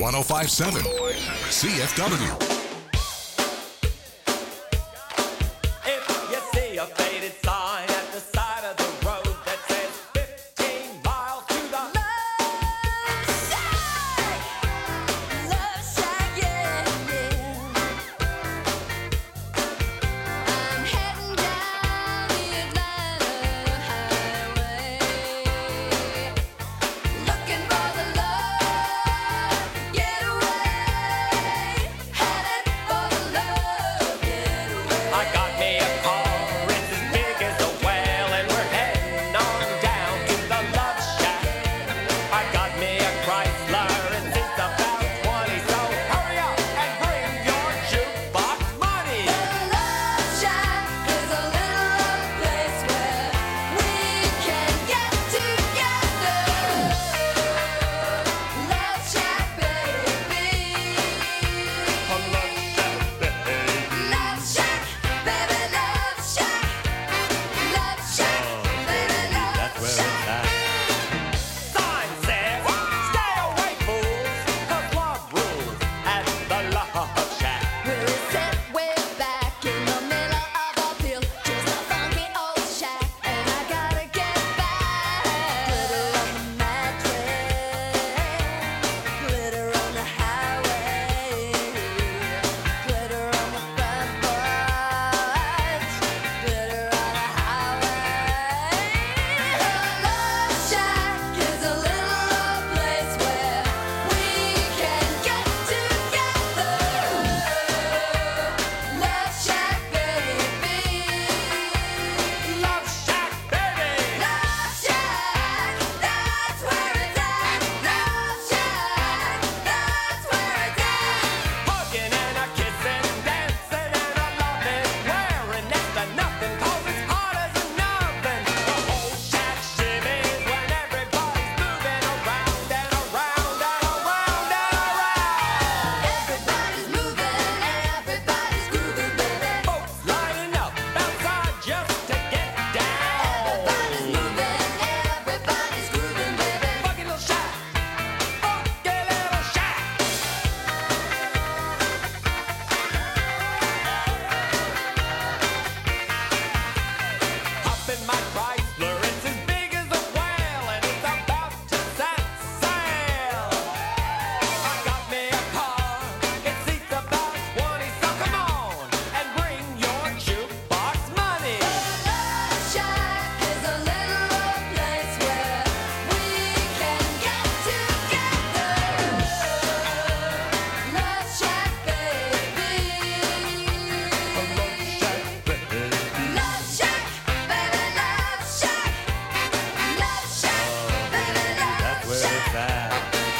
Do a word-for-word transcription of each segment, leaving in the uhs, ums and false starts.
one oh five point seven C F W. If you see a faded sign at the side of the road that says fifteen miles to the Love Shack, Love Shack, yeah, yeah. I'm heading down the Atlanta highway, looking for the love getaway, headed for the love getaway. I got me a car, it's as big as a whale, and we're heading on down to the Love Shack. I got me a Chrysler, and it's about twenty, so hurry up and bring your jukebox money. The Love Shack is a little old place where we can get together. Love Shack, baby. Love Shack, baby, Love Shack. Love Shack, baby, Love Shack. Sign says, stay away, fools, 'cause love rules at the Love Shack. We're set way back in the middle of a field, just a funky old shack, and I gotta get back. Glitter on the mattress, glitter on the highway, glitter on the front porch, glitter on the highway. The Love Shack is a little old place where we can get together. Love Shack, baby. Love Shack, baby! Love Shack, that's where it's at. Love Shack, that's where it's at. Hugging and a kissing, dancing and a loving, wearing next to nothing 'cause it's hot as a nothing. The whole shack shimmies when everybody's moving around and around and around and around. Everybody's moving, everybody's grooving, baby. Folks lining up outside just to get down. Everybody's moving, everybody's grooving, baby. Funky little shack, funky little shack. Hop in my Chrysler, it's as big as a whale, and it's about to set sail. I got me a car, it seats about twenty, so come on and bring your jukebox money. Love Shack is a little old place where we can get together. Love Shack, baby. Love Shack, baby, Love Shack. Love Shack, baby, Love Shack.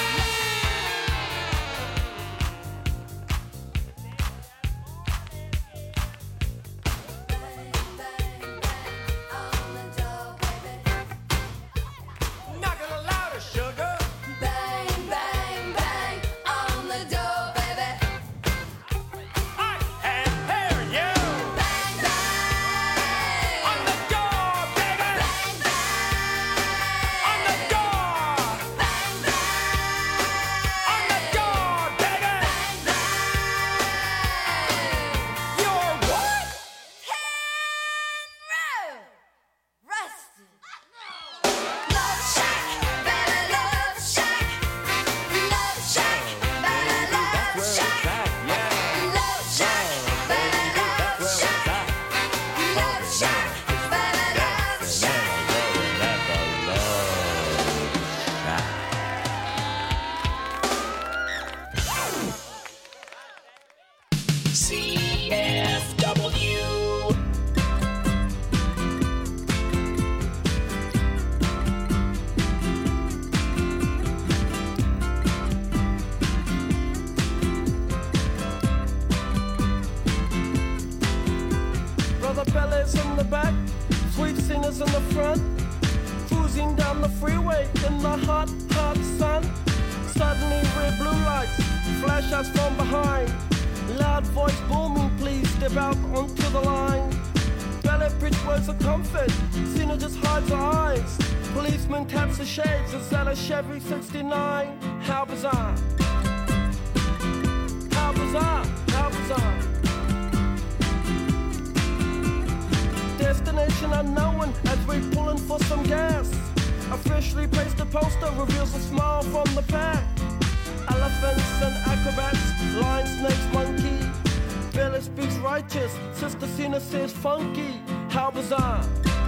Bang, bang, bang on the door, baby. Knock it louder, sugar. Bang, bang, bang on the door, baby. I can hear you. Bang, bang On the door, baby. bang, bang On the door. bang, bang On the door, baby. bang, bang. You're what? Road rusted. Love Shack, baby, Love Shack. Love Shack, baby, Love Shack. Love Shack, baby, Love Shack. Love Shack, baby, Love Shack. C F W. Brother Bellas in the back, sweet singers in the front, cruising down the freeway in the hot, hot sun. Suddenly red blue lights flash us from behind. Loud voice booming, please step out onto the line. Ballet bridge words of comfort, Cena just hides her eyes. Policeman taps the shades, is that a Chevy sixty-nine? How bizarre. bizarre, how bizarre. Destination unknown as we pulling for some gas. Officially placed a poster reveals a smile from the pack. Elephants and acrobats, lion, snakes, monkey. Billy speaks righteous, Sister Cena says funky. How bizarre.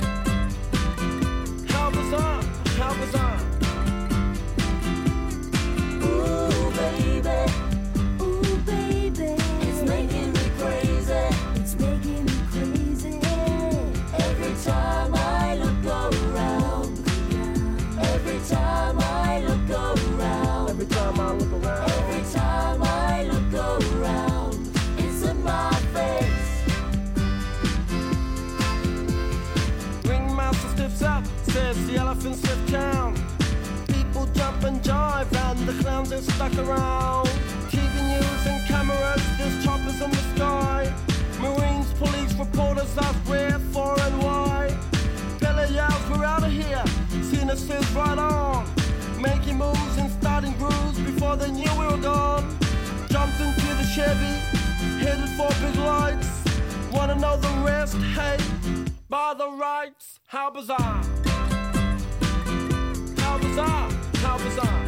How bizarre, how bizarre. Ooh, baby, ooh, baby, it's making me crazy, it's making me crazy. Every time I look around, every time I look around, Every time I look around, every time I look around, it's in my face. Ringmaster stiffs up, says the elephant stiff town. People jump and jive and the clowns are stuck around. T V news and cameras, there's choppers in the sky. Marines, police, reporters ask where, for and why. Billy yells, we're out of here. Cena says right on. Making moves and starting grooves before they knew we were gone. Jumped into the Chevy, headed for big lights. Wanna know the rest? Hey, by the rights, how bizarre. How bizarre, how bizarre.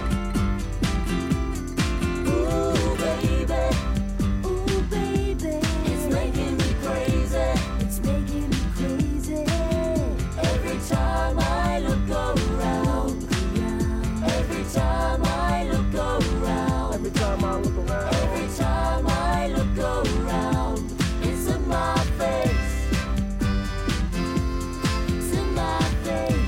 Ooh, baby, ooh, baby, it's making me crazy, it's making me crazy. Every time I look around, every time I look around, Every time I look around, every time I look around, it's in my face, it's in my face.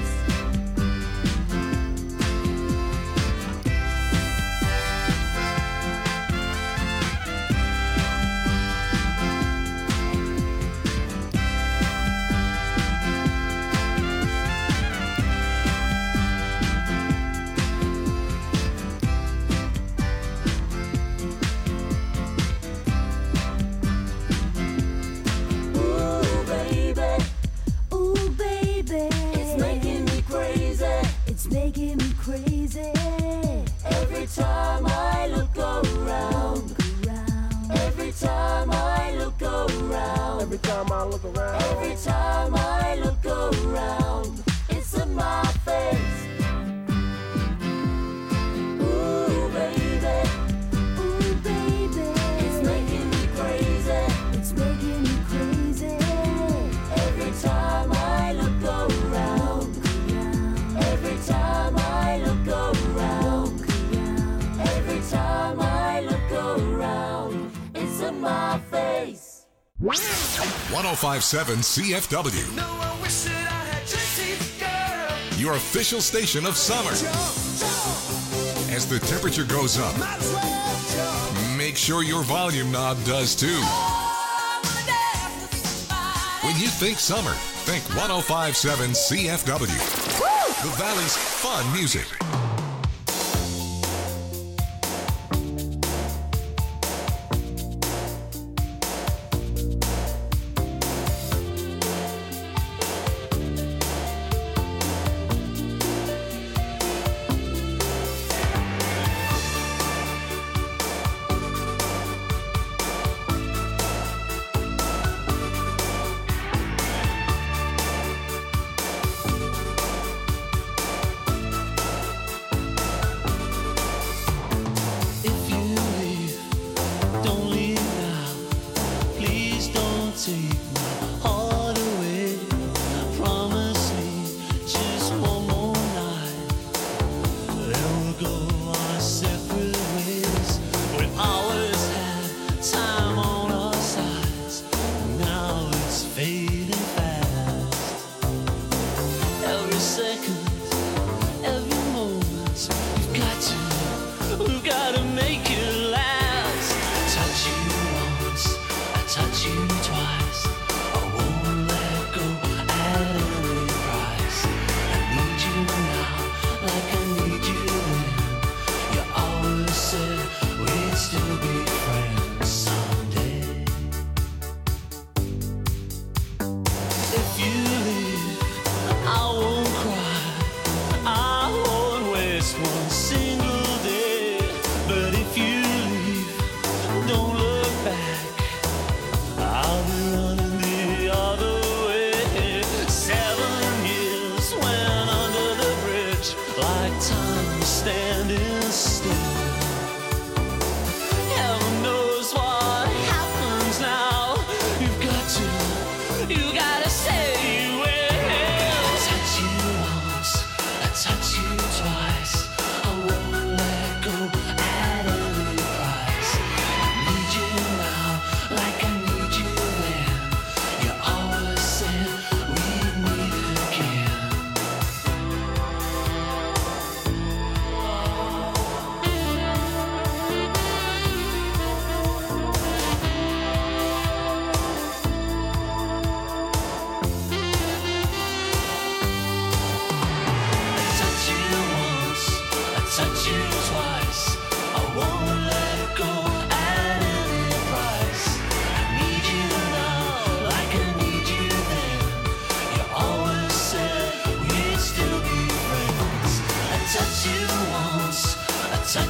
Ooh, baby, ooh, baby, it's making me crazy, it's making me crazy. Every time I look around, every time I look around, every time I look around, every time I look around, it's in my face. Ooh, baby, ooh, baby, it's making me crazy, it's making me crazy. Every time I look around, every time I look around, every time I look around, it's in my face. one oh five point seven C F W, No, I wish that I had your teeth, girl. your official station of summer. As the temperature goes up, Might as well jump. make sure your volume knob does too. When you think summer, think one oh five point seven C F W, the Valley's fun music. touch you twice,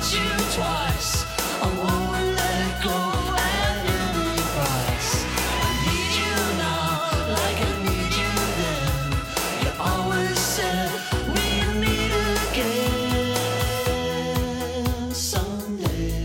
you twice. I won't let go at any price. I need you now, like I need you then. You always said we'd meet again someday.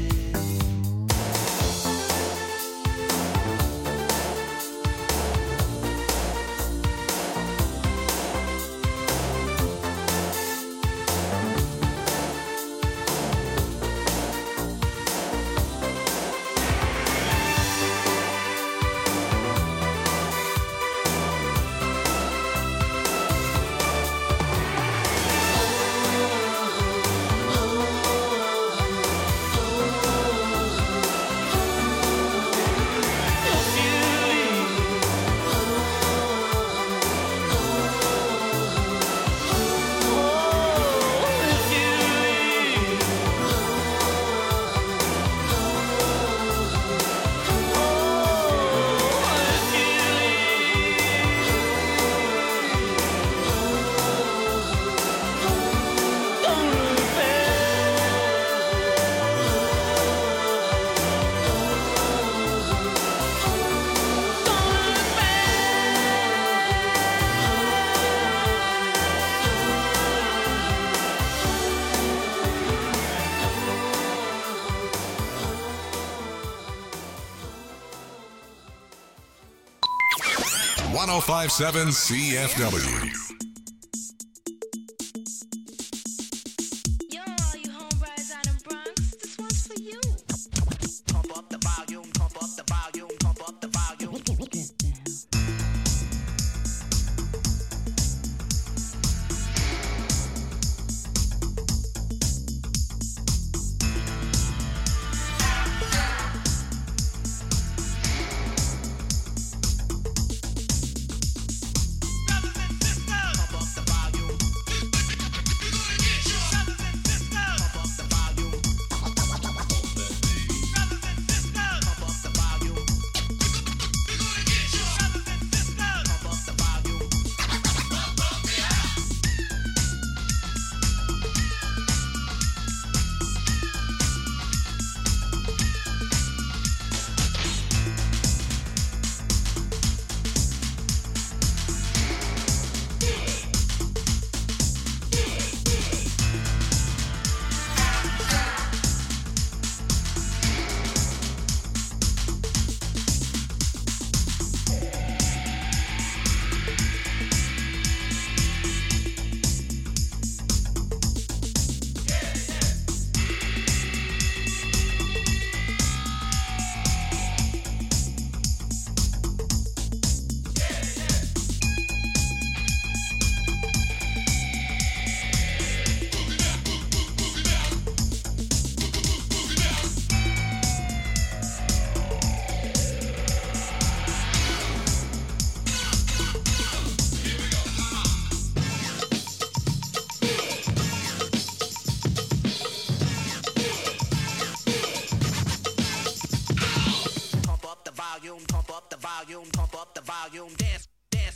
one oh five point seven C F W. Yo, all you homebrides out in Bronx, this one's for you. Pump up the volume, pump up the volume, pump up the volume. volume, pump up the volume, dance, dance.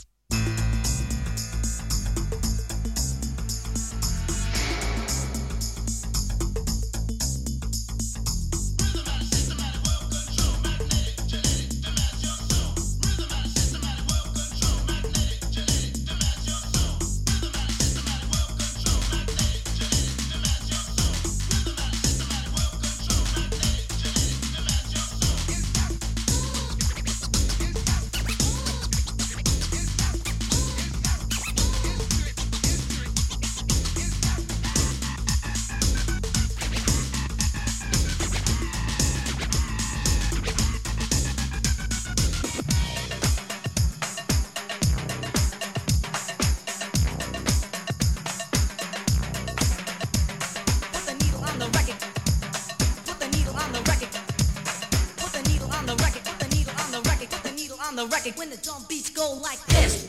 When the drum beats go like this.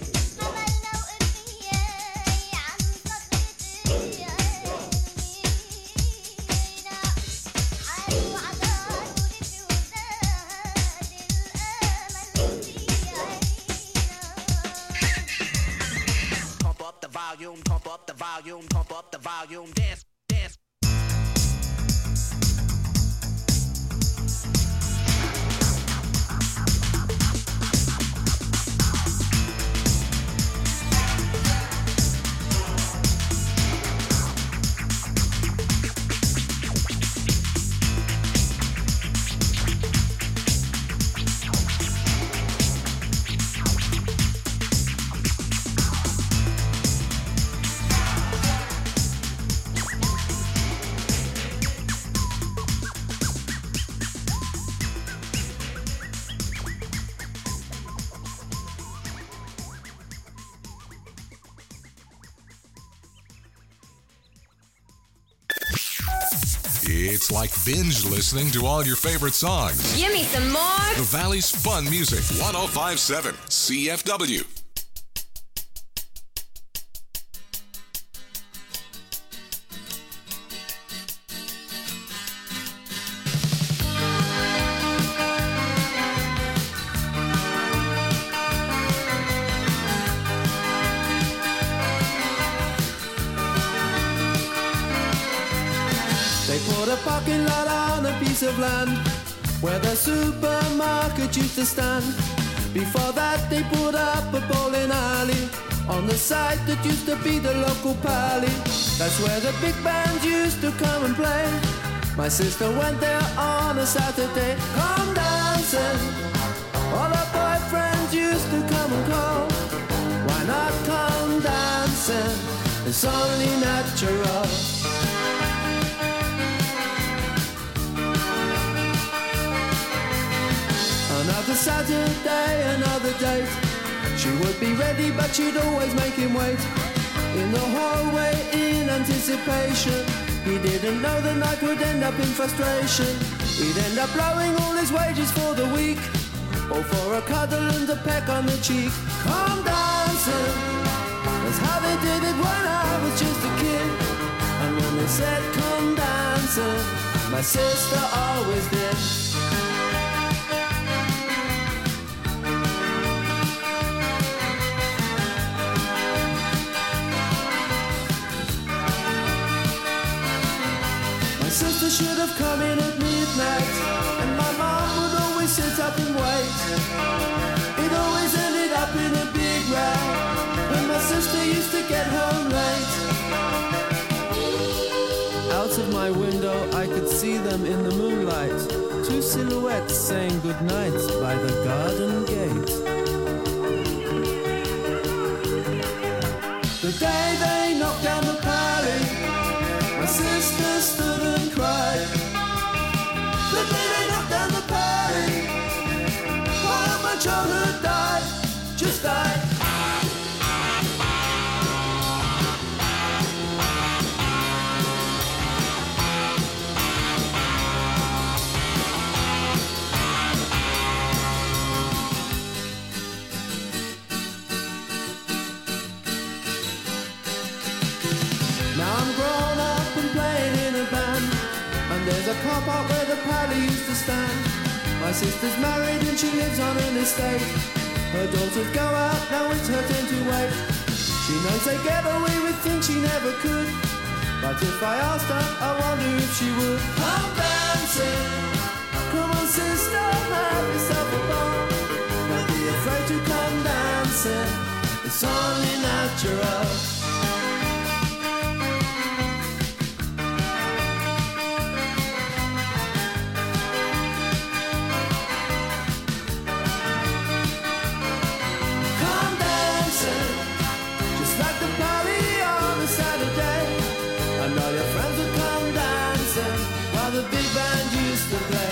Pump up the volume, pump up the volume, pump up the volume, dance, dance. It's like binge listening to all your favorite songs. Give me some more. The Valley's Fun Music, one oh five point seven C F W. They put a parking lot on a piece of land where the supermarket used to stand. Before that they put up a bowling alley on the site that used to be the local pally. That's where the big bands used to come and play. My sister went there on a Saturday. Come dancing, all her boyfriends used to come and call. Why not come dancing? It's only natural. Another Saturday, another date. She would be ready, but she'd always make him wait in the hallway in anticipation. He didn't know the night would end up in frustration. He'd end up blowing all his wages for the week, or for a cuddle and a peck on the cheek. Come dancing, that's how they did it when I was just a kid. And when they said come dancing, my sister always did. My sister should have come in at midnight, and my mom would always sit up and wait. It always ended up in a big row when my sister used to get home late. Out of my window I could see them in the moonlight, two silhouettes saying goodnight by the garden gate. The day they knocked down the pally, my sister stood and cried. The day they knocked down the party, while my childhood died, just died. Now I'm grown up and playing in a band, and there's a car park where the pally used to stand. My sister's married and she lives on an estate. Her daughters go out, now it's her turn to wait. She knows they get away with things she never could, but if I asked her, I wonder if she would. Come dancing, come on sister, have yourself a ball. Don't be afraid to come dancing, it's only natural. The big band used to play.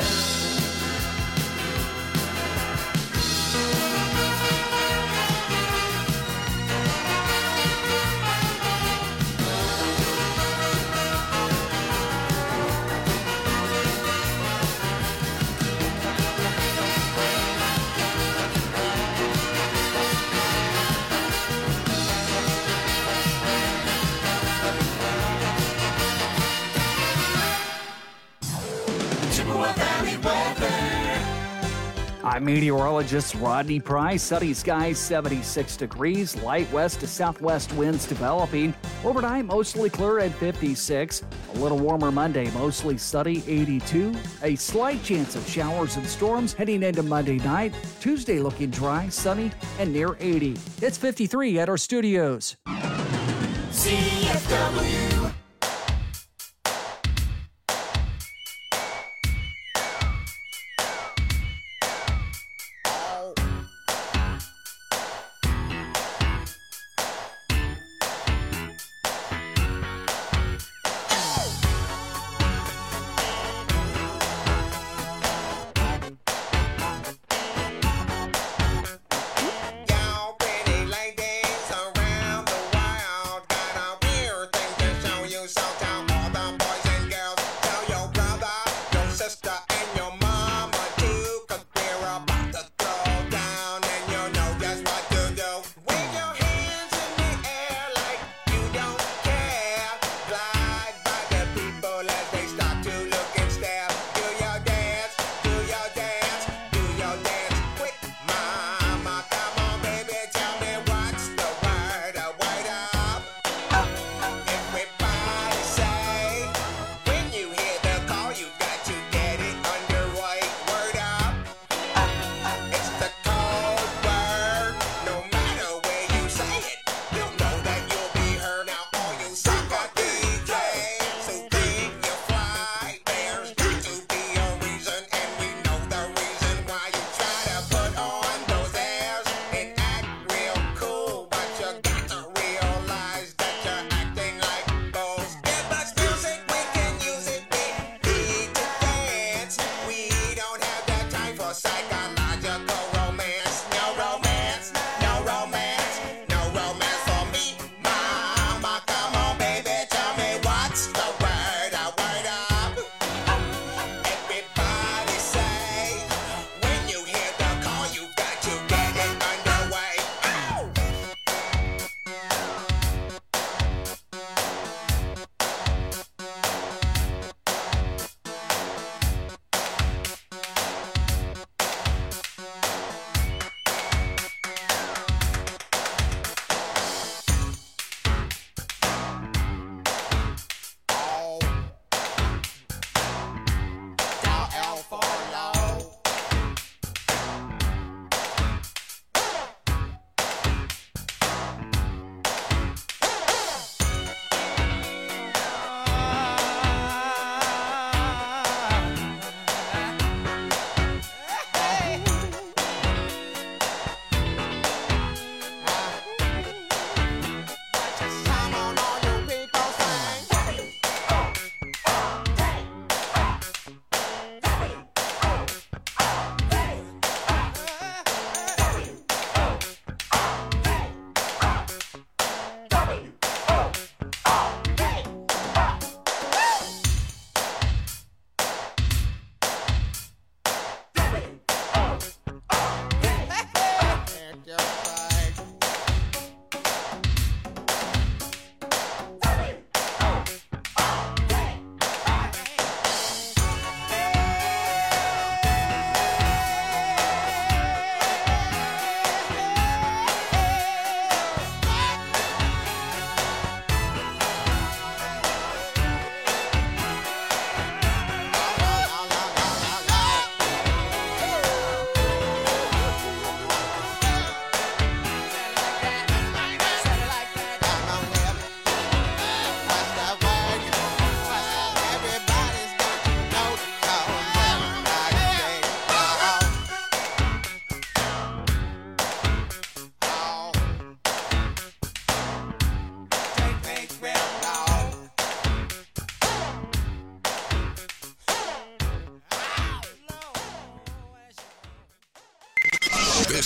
I'm meteorologist Rodney Price. Sunny skies, seventy-six degrees. Light west to southwest winds developing. Overnight, mostly clear at fifty-six. A little warmer Monday, mostly sunny, eighty-two. A slight chance of showers and storms heading into Monday night. Tuesday looking dry, sunny, and near eighty. It's fifty-three at our studios. C F W. Y'all pretty ladies around the world got a weird thing to show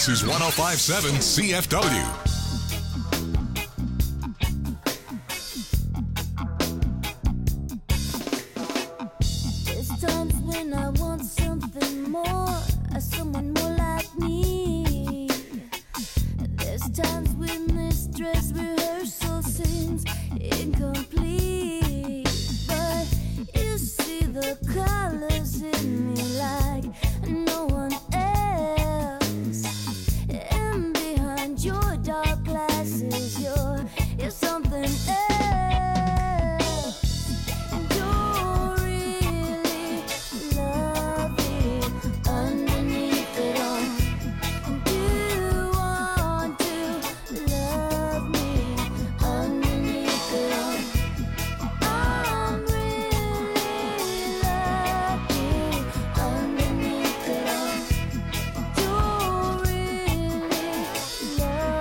This is one oh five point seven C F W. There's times when I want something more, someone more like me. There's times when this dress rehearsal seems incomplete. But you see the colors in me like no one else. And behind your dark glasses, you're, you're something else. And you're really lovely underneath it all. And you want to love me underneath it all. I'm really lucky underneath it all. You're really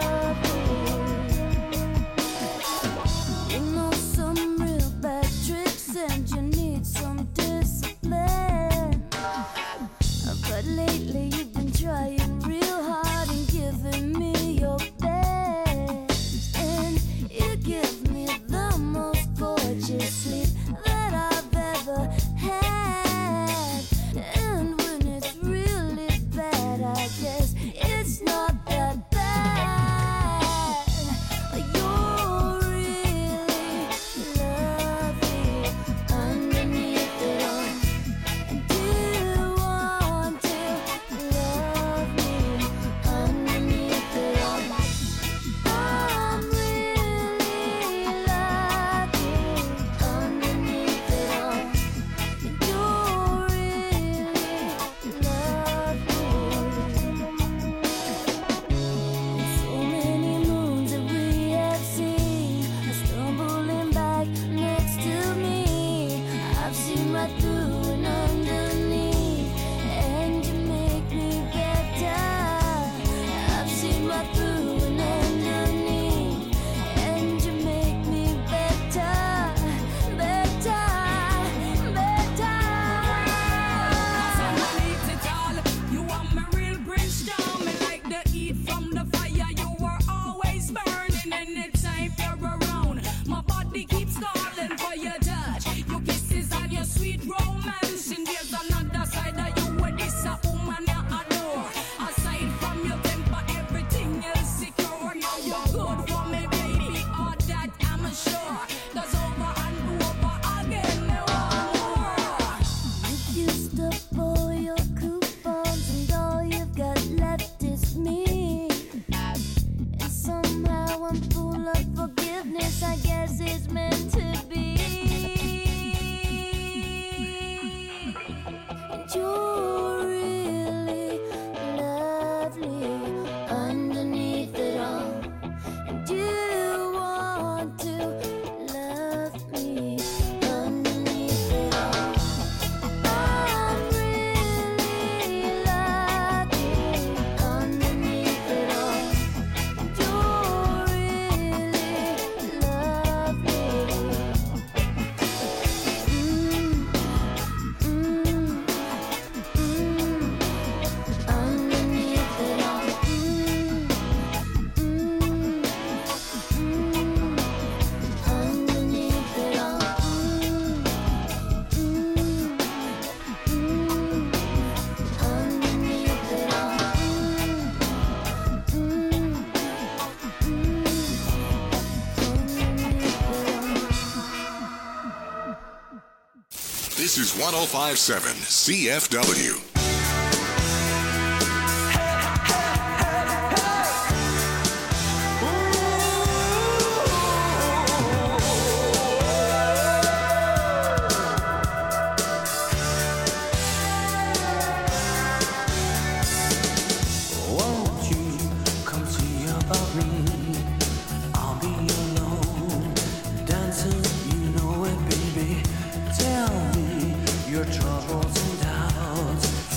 lovely. You know some real bad tricks and you need some discipline. But lately you've been trying real hard and giving me your best. And you give me the most gorgeous sleep that I've ever had. And when it's really bad, I guess it's not that bad. You're really lovely underneath it all. And you want to love me underneath it all. I'm really lucky underneath it all. And you're really lovely. So many moons that we have seen are stumbling back next to me. I've seen right through and underneath, and you make me better. I've seen right through and underneath, and you make me better, better, better. Underneath it all, you are my real Bridgestone. Me like the heat from the fire. You were always burning anytime you're around. My body keeps calling for your touch, your kisses and your sweet romance. And there's another side of you where this a woman you adore. Aside from your temper, everything is secure. Now you're good for me, baby. All that I'm sure. 'Cause over and over again, me want more. You used up all your coupons and all you've got left is me. And somehow I'm full of forgiveness, I guess it's meant to be. And you're really lovely underneath it all. And you want to love me underneath it all. I'm really lucky underneath it all. And you're really lovely. Mm, mm, mm, underneath it all. Mm, mm, mm, underneath it all. Mm, mm, mm, underneath it all. Mm, mm, This is one oh five point seven C F W. Won't you come see about me? I'll be alone, dancing, you know it, baby. Tell me your troubles and doubts.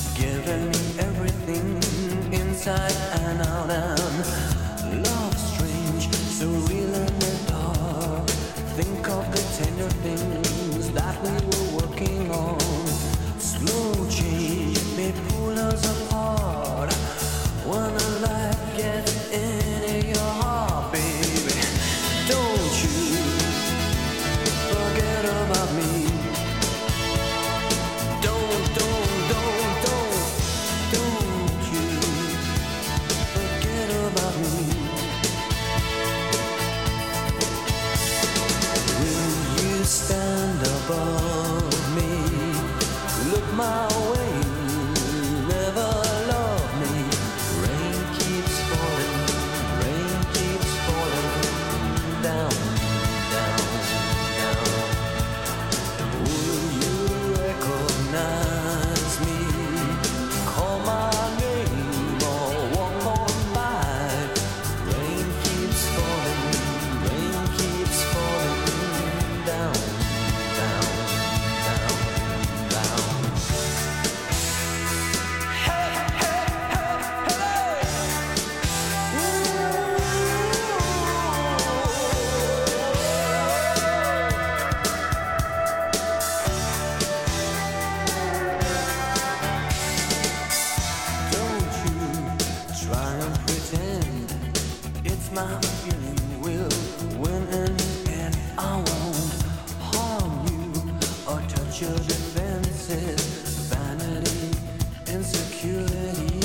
pretend it's my feeling will win in the end. I won't harm you or touch your defenses. Vanity, insecurity.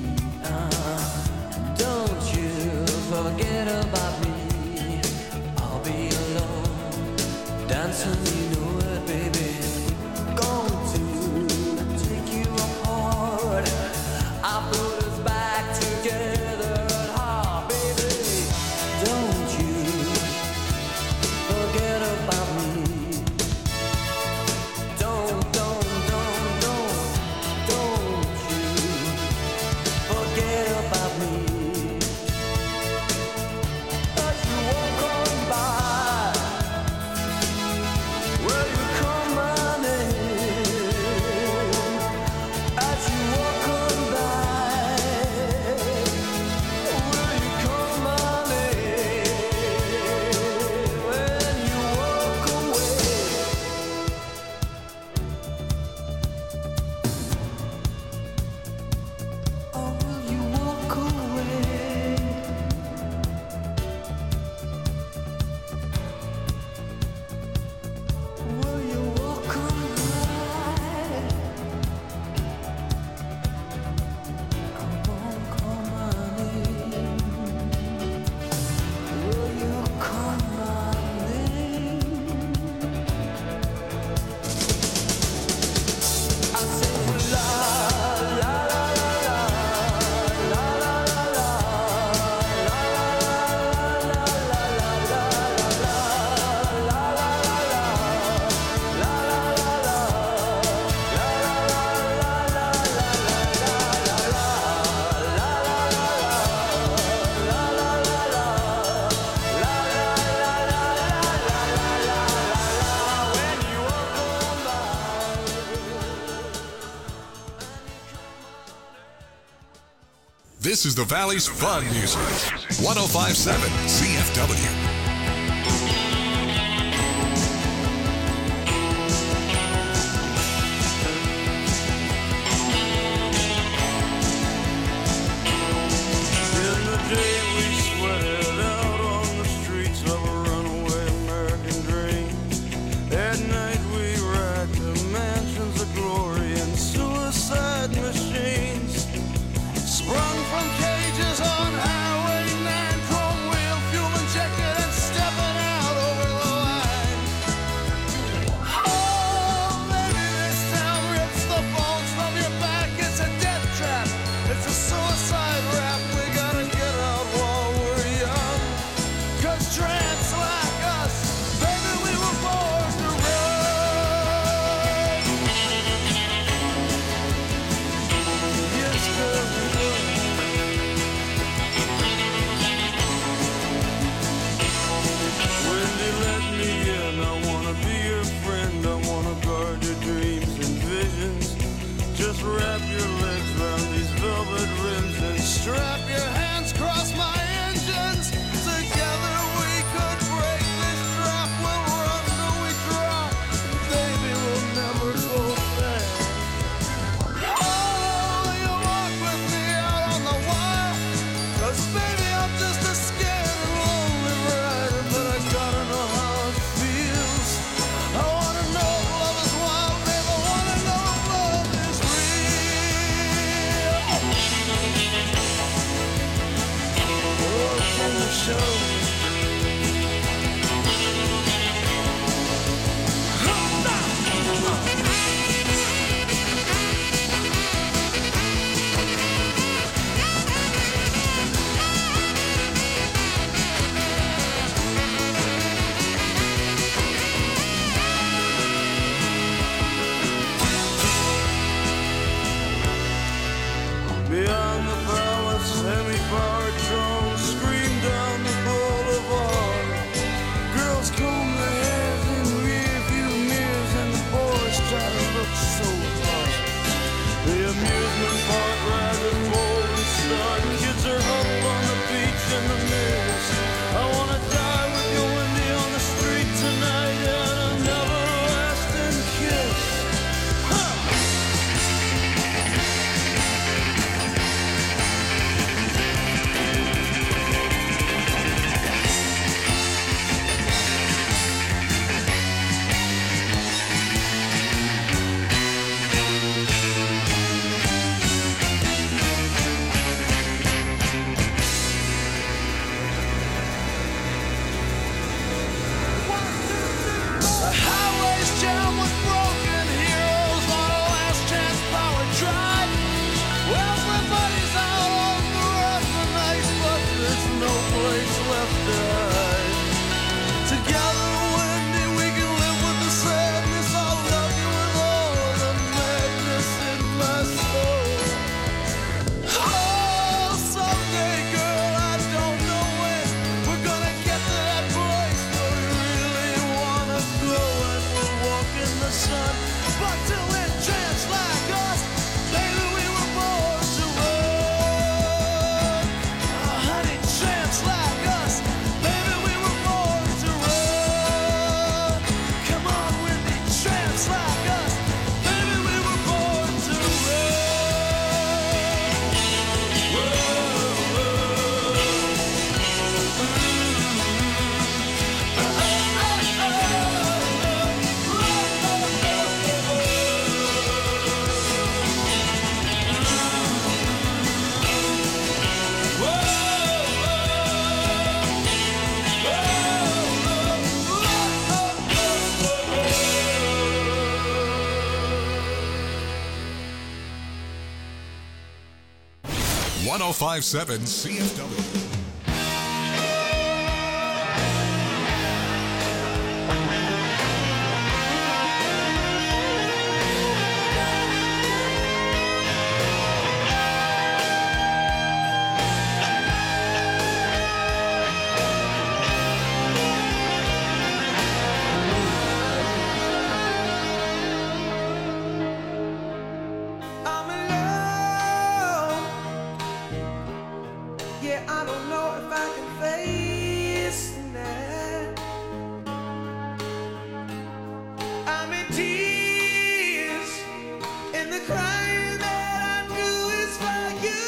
Uh, don't you forget about me. I'll be alone, dancing, you know it, baby. Going to take you apart. I put us back together at heart, baby. Don't you forget about me. Don't, don't, don't, don't, don't you forget about me. As you walk on by, will you call my name? As you walk on by, will you call my name? When you walk away, or will you walk away? Will you walk away? Come on, call my name. Will you call my name? I say la la la la la la la la la This is the Valley's fun music. one oh five point seven C F W. In the day we sweated out on the streets of a runaway American dream. At night we ride to mansions of glory and suicide machines. Sprung from cages on Highway nine, chrome wheel, fuel injected and stepping out over the line. Oh, baby, this town rips the bones from your back. It's a death trap. It's a suicide rap. We gotta get out while we're young. 'Cause tramps like us, baby, we were born to run. Yes, girl, we were. Wendy, let me in. I wanna be your friend. I wanna guard your dreams and visions. Just wrap your legs round these velvet rims and strap your hands across my engines. Together we could break this trap. We'll run till we drop. Baby, we'll never go back. Oh, you walk with me out on the wire. 'Cause baby, I'm just a scared and lonely rider. But I gotta know how it feels. I wanna know if love is wild, babe. I wanna know if love is real. Oh, can you show me? Beyond the palace, semi-powered drones scream down the oh five point seven C F W. I'm alone. Yeah, I don't know if I can face the night. I'm in tears, and the crying that I do is for you.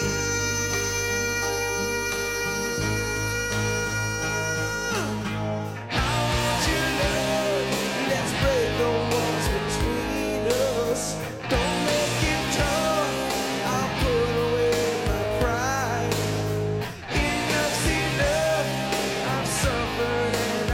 I want your love. Let's break the walls between us. Don't make it tough. I'll put away my pride. Enough's enough. I've suffered and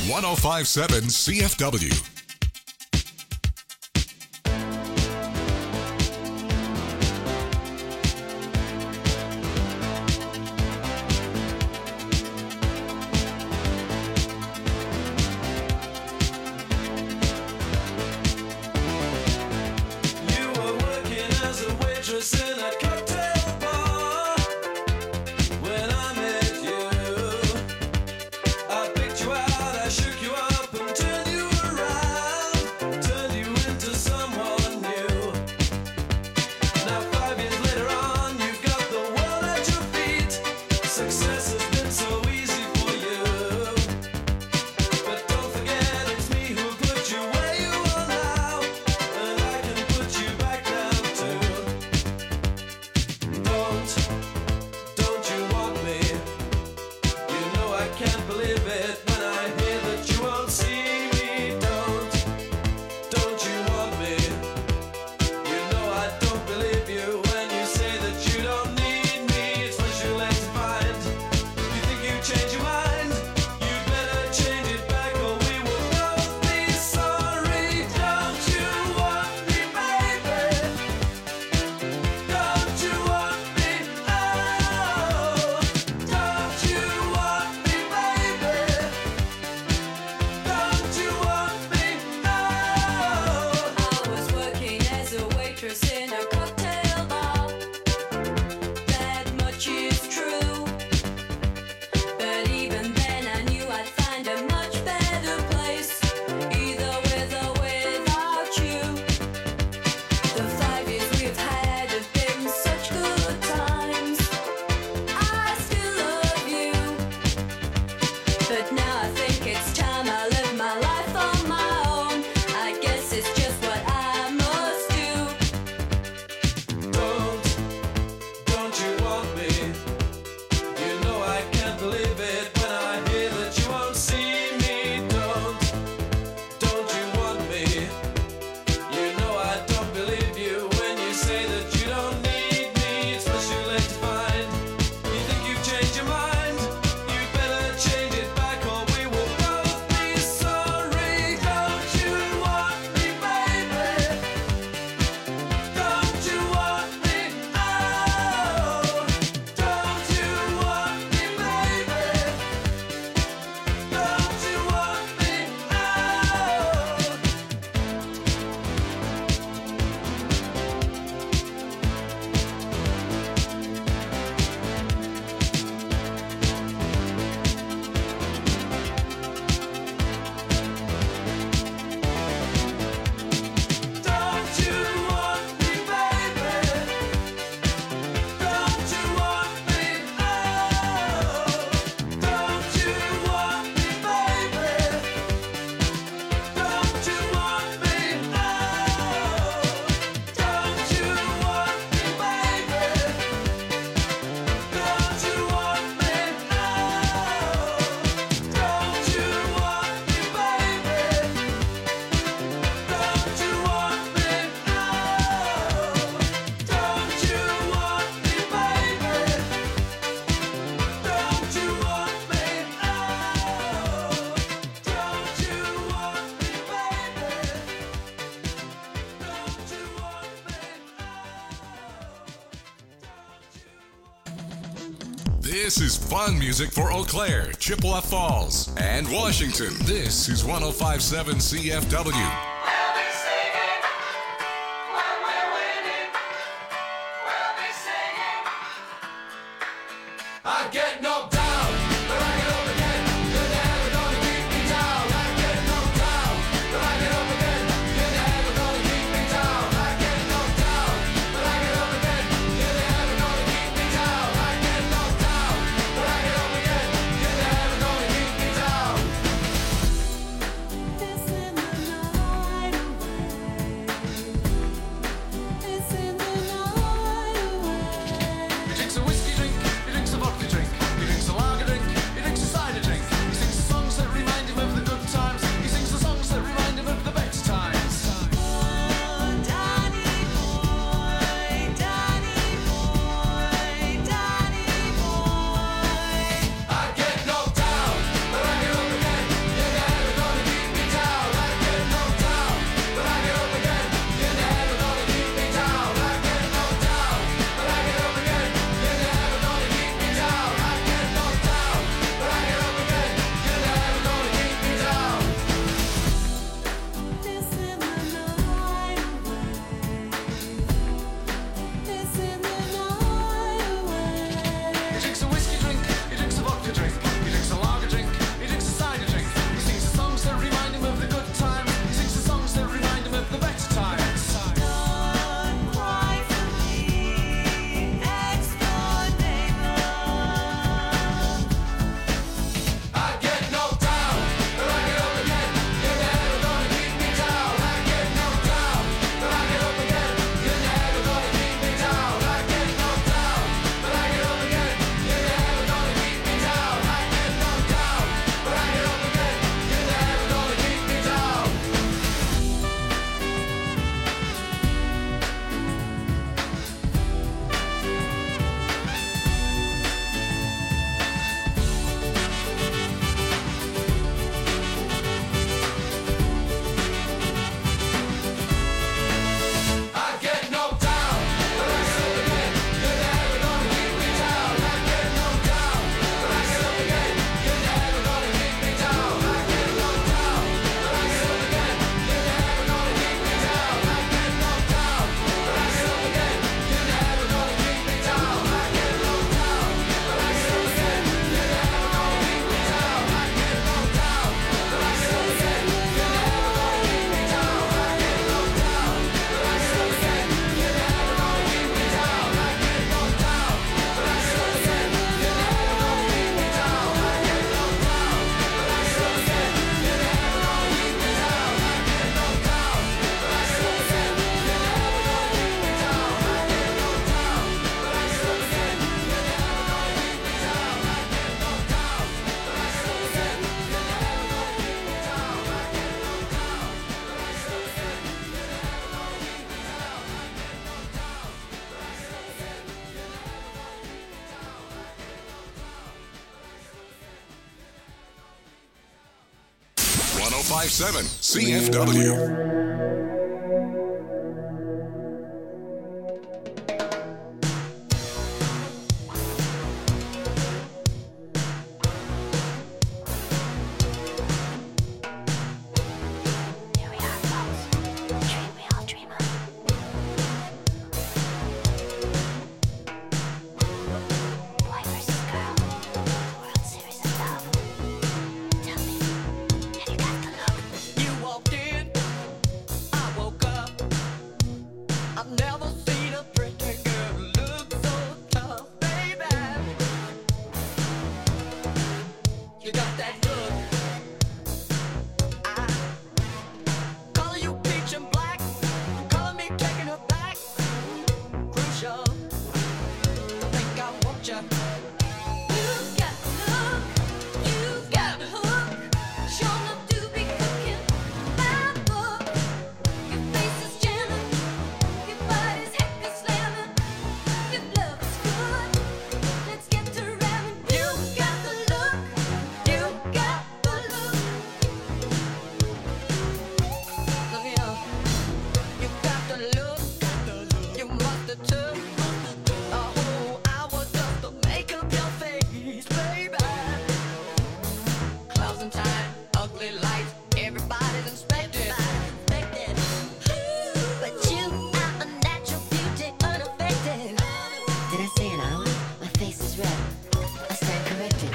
one oh five point seven C F W. You were working as a waitress in a cocktail bar when I met you. I picked you out, I shook you up and turned you around, turned you into someone new. Now five years later on, you've got the world at your feet. Success has been so easy for you. But don't forget it's me who put you where you are now, and I can put you back down too. Don't, don't you want me? You know I can't believe it when I hear that you won't see me. Don't, don't you want me? You know I don't believe you when you say that you don't need me. It's what you like to find. You think you change your mind? You better change it back or we will both be sorry. Don't you want me, baby? Don't you want me? Oh, don't you want me, baby? Don't you want me? Oh. I was working as a waitress in a cocktail bar. That much is true. But even then I knew I'd find a much better place, either with or without you. The five years we've had have been such good times. I still love you. But now I think it's time I live my life on my own. I guess it's just what I must do. Don't, don't you want me? You know I can't believe it when I hear that you won't see me. Don't, don't you want me? You know I don't believe you when you say that you don't need me. It's what you like to find. You think you've changed your mind? You better change it back or we will both be sorry. Don't you want me, baby? Don't you want me? Oh, don't you want me, baby? Don't you want me? Oh. Don't you want me, baby? Don't you want me? Oh, don't you want me, baby? Don't you want me? Oh, don't you want me, baby? Don't you want me? Oh, don't you want me, baby? Don't you want me? Oh, don't you want me, baby? Don't you want me? Oh, don't you want me, baby? This is fun music for Eau Claire, Chippewa Falls, and Washington. This is one oh five point seven C F W. I get knocked down, but I get up again. You're never gonna keep me down. I get knocked down, but I get up again. You're never gonna keep me down. I get knocked down, but I get up again. You're never gonna keep me down. I get knocked down, but I get up again. You're never gonna keep me down. This in the night. oh five seven C F W. You walked in, I woke up. I've never seen a pretty girl look so tough, baby. You got that look. I color you peach and black, color me taking her back. Crucial, I think I want you. You got the look, you got the hook. Sure enough to be cooking my book. Your face is jamming, your body's heck is slamming. Your love is good, let's get to ramming. You got the look, you got the look. Look here, you got the look, you must have took a whole hour just to make up your face, baby. Clouds and time, ugly lights, everybody's inspected. But you are a natural beauty, unaffected. Did I say an hour? My face is red. I stand corrected.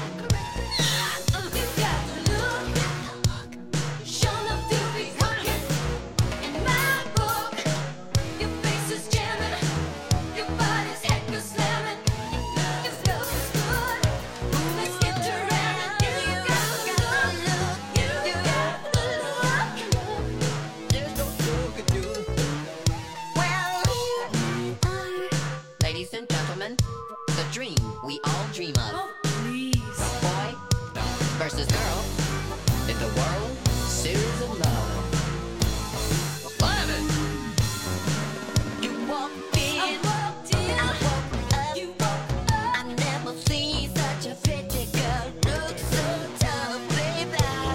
You got the look, sure enough to be cooking in my book. Your face is jamming, your body's heck is slamming. Your love is good, let's get to ramming. You got the look, you got the look. There's no you can do. Well, you are, ladies and gentlemen, the dream we all dream of. Boy versus girl in the world series of love. Love it. You walked in, I woke up. You woke up. I never seen such a pretty girl look so tough, baby.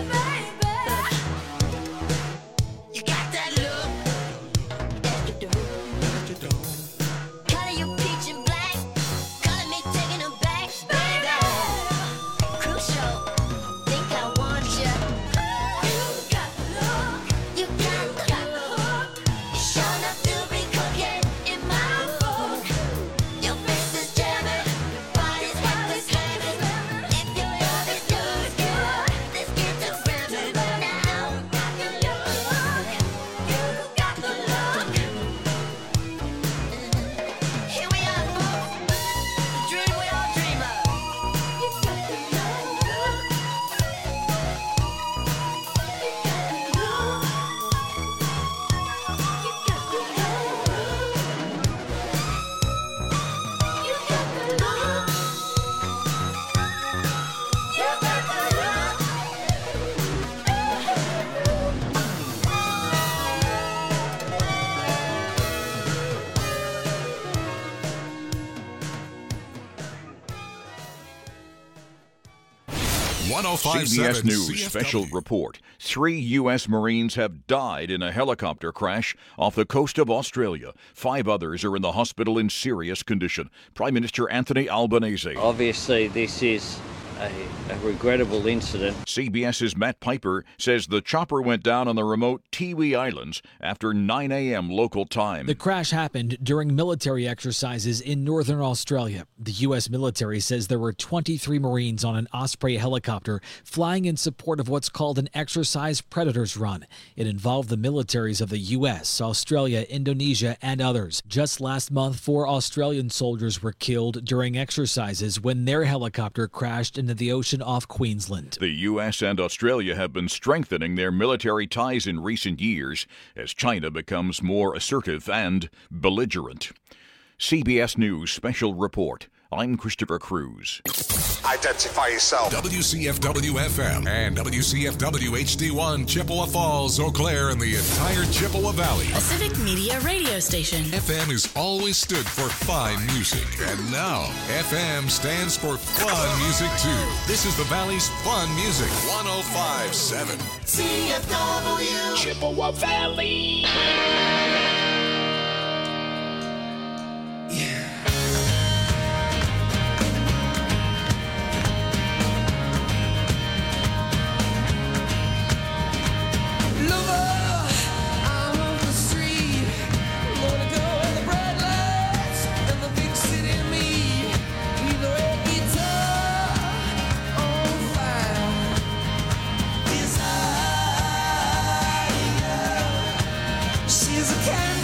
You got that look, yes you do. Color you peach and black, color me taking her back, baby. Crucial, think I want you. You got the look, you got the hook. Sure enough to be cooking in my book. Your face is jamming, your body's heck is slamming. If your love is good, good, let's get to ramming now. You got the look, you got the look. Here we are, folks, the dream we all dream of. You got the look, you got the look, you got the look, you got the look, you got the look. C B S News special report. Three U S Marines have died in a helicopter crash off the coast of Australia. Five others are in the hospital in serious condition. Prime Minister Anthony Albanese. Obviously, this is a, a regrettable incident. CBS's Matt Piper says the chopper went down on the remote Tiwi Islands after nine a.m. local time. The crash happened during military exercises in northern Australia. The U S military says there were twenty-three Marines on an Osprey helicopter flying in support of what's called an Exercise Predators Run. It involved the militaries of the U S, Australia, Indonesia, and others. Just last month, four Australian soldiers were killed during exercises when their helicopter crashed into the ocean off Queensland. The U S and Australia have been strengthening their military ties in recent years as China becomes more assertive and belligerent. C B S News special report. I'm Christopher Cruz. Identify yourself. W C F W F M and W C F W H D one, Chippewa Falls, Eau Claire, and the entire Chippewa Valley. A civic media radio station. F M has always stood for fine music, and now F M stands for fun music too. This is the Valley's fun music. one oh five point seven C F W Chippewa Valley. She's a cat.